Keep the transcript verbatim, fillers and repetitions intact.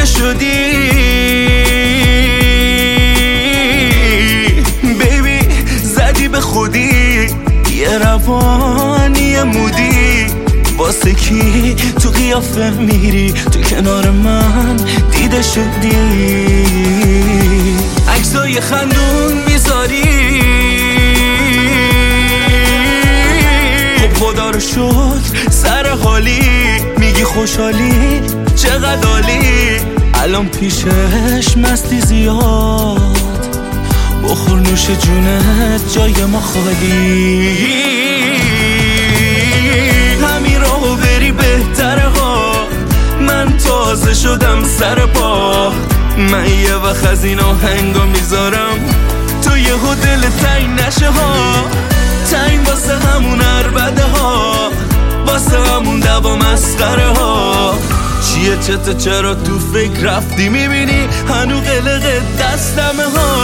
شدی بیبی، زدی به خودی یه روانی مودی. واسه کی تو قیافه میری، تو کنار من دیده شدی. عکسای خندون میذاری، خب خدا رو شکر سر حالی. میگی خوشحالی چقدر عالی، الان پیشش مستی زیاد. بخور نوش جونت جای ما خالی. همین راهو بری بهتره ها، من تازه شدم سر پا. من یه وقت از این آهنگا میذارم تو یه دل تنگ نشه ها. تنگ واسه همون عربده ها، واسه همون دوا مسخره ها. چیه چته چرا تو فکر رفتی، میبینی هنو قلق دستمه ها.